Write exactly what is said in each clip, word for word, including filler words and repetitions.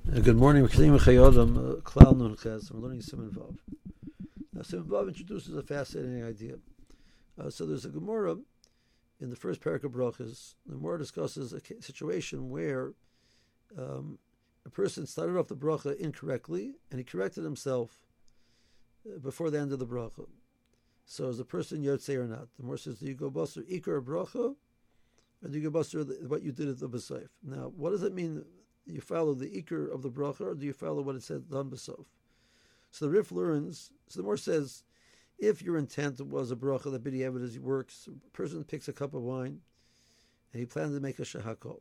Uh, good morning. We're continuing Chayodam, Klal Nun Ches. We're learning Siman Vav. Now, Siman Vav introduces a fascinating idea. Uh, so there's a Gemara in the first parak of Brachas. The Gemara discusses a situation where um, a person started off the bracha incorrectly, and he corrected himself uh, before the end of the bracha. So is the person Yotzei or not? The Gemara says, do you go Basar Ikar bracha, or do you go Basar what you did at the B'Seif? Now, what does it mean? Do you follow the ikr of the bracha, or do you follow what it said done b'sof? So the Rif learns. So the Gemara says, if your intent was a bracha that b'diavad as he works, a person picks a cup of wine, and he plans to make a shahakol,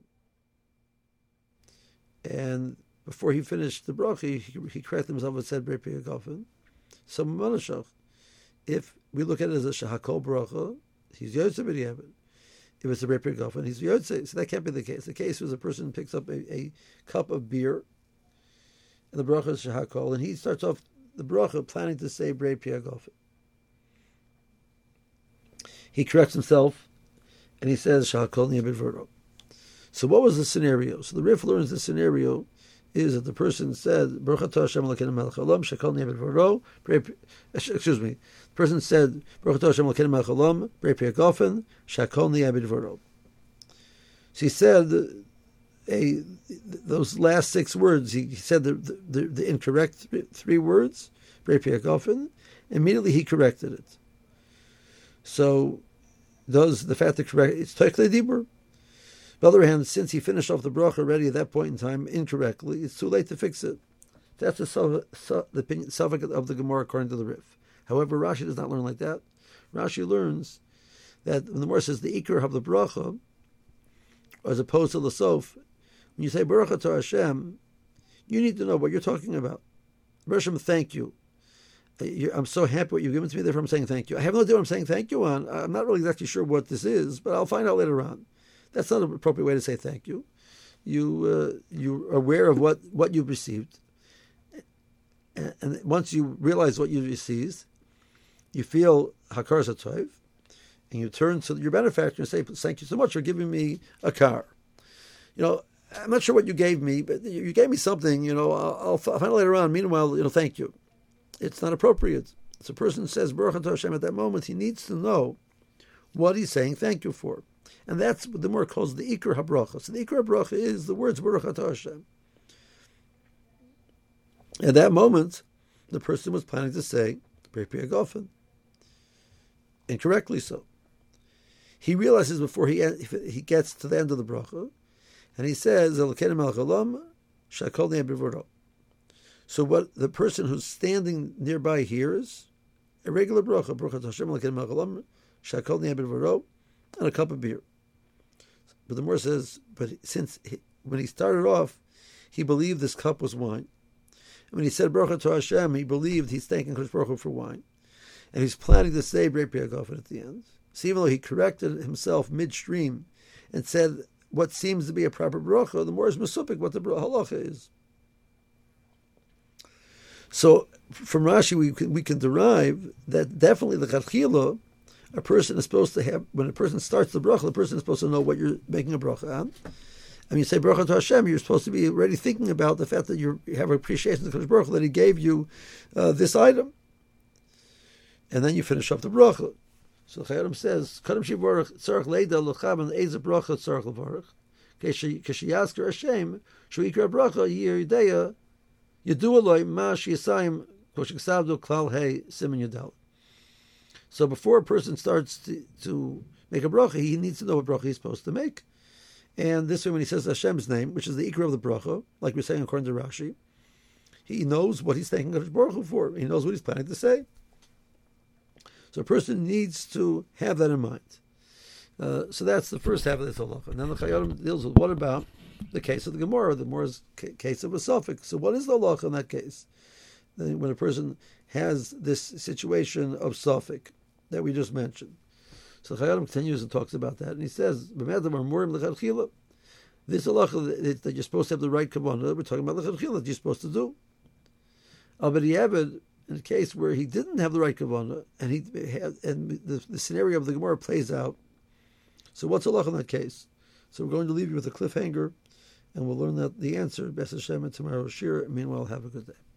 and before he finished the bracha, he, he corrected himself and said Brei Pri Hagafen. So Manashach, if we look at it as a shahakol bracha, he's yotzei b'diavad. If it's a Brei Pri Hagafen, he's Yotzei. So that can't be the case. The case was a person picks up a, a cup of beer, and the bracha is Shahakol, and he starts off the bracha planning to say Brei Pri Hagafen. He corrects himself, and he says Shahakol Niyabid V'ro. So what was the scenario? So the Rif learns the scenario is that the person said Baruch Atah Hashem Elokeinu Melech Haolam Shahakol Niyabid V'ro. Excuse me. The person said Baruch Atah Hashem Elokeinu Melech Haolam Brei Pri Hagafen Shahakol Niyabid V'ro. So he said a those last six words. He, he said the, the the incorrect three words Brei Pri Hagafen. Immediately he corrected it. So does the fact that correct it's Toichle Dibur. On the other hand, since he finished off the bracha already at that point in time incorrectly, it's too late to fix it. That's the, the opinion of the Gemara according to the Rif. However, Rashi does not learn like that. Rashi learns that when the Gemara says the ikar of the bracha, as opposed to the sof, when you say Baruch Atah Hashem, you need to know what you're talking about. Baruch Hashem, thank you. I'm so happy what you've given to me, therefore I'm saying thank you. I have no idea what I'm saying thank you on. I'm not really exactly sure what this is, but I'll find out later on. That's not an appropriate way to say thank you. You uh, you're aware of what, what you've received, and, and once you realize what you've received, you feel hakaras hatov, and you turn to your benefactor and say, "Thank you so much for giving me a car." You know, I'm not sure what you gave me, but you gave me something. You know, I'll, I'll find out later on. Meanwhile, you know, thank you. It's not appropriate. So a person says Baruch Atah Hashem at that moment. He needs to know what he's saying thank you for. And that's what the Gemara calls the Ikar HaBracha. So the Ikar HaBracha is the words Baruch Atah Hashem. At that moment, the person was planning to say Brei Pri Hagafen. Incorrectly so. He realizes before he he gets to the end of the bracha, and he says Elokeinu Melech Haolam Shahakol Niyabid V'ro. So what the person who's standing nearby hears, a regular bracha, Baruch Atah Hashem Elokeinu Melech Haolam Shahakol Niyabid V'ro, and a cup of beer. But the Gemara says, but since he, when he started off, he believed this cup was wine. And when he said Baruch Atah Hashem, he believed he's thanking Kodesh Baruch Hu for wine. And he's planning to say Brei Pri Hagafen at the end. So even though he corrected himself midstream and said what seems to be a proper bracha, the more is mesupik what the halacha is. So from Rashi we can, we can derive that definitely the Chachila, a person is supposed to have, when a person starts the bracha, the person is supposed to know what you're making a bracha on. I mean, you say Baruch Atah Hashem, you're supposed to be already thinking about the fact that you have appreciation of the Kodesh Baruch Hu that He gave you uh, this item. And then you finish up the bracha. So the Chayyim says, Kadam Shivarach Tzarech Leida L'cham and Eza Bracha Tzarech L'varach. K'shiyazker Hashem, Shu Yikra Bracha Yir Yideya Yedu Eloi Ma Shiyasayim Koshik Savdu Klal Hei Siman Yudal. So before a person starts to, to make a bracha, he needs to know what bracha he's supposed to make. And this way, when he says Hashem's name, which is the ikra of the bracha, like we're saying according to Rashi, he knows what he's thanking Kodesh Baruch Hu for. He knows what he's planning to say. So a person needs to have that in mind. Uh, so that's the first half of this halacha. And then the Chayyim deals with what about the case of the Gemara, the Gemara's case of a suffix. So what is the halacha in that case? When a person has this situation of suffix that we just mentioned. So Chayyim continues and talks about that, and he says, "This halacha that you're supposed to have the right kavanah, we're talking about lechatchila that you're supposed to do. But he had in a case where he didn't have the right kavanah, and he had, and the, the scenario of the Gemara plays out. So what's halacha in that case? So we're going to leave you with a cliffhanger, and we'll learn that the answer, B'ez Hashem, in tomorrow's shir. Meanwhile, have a good day.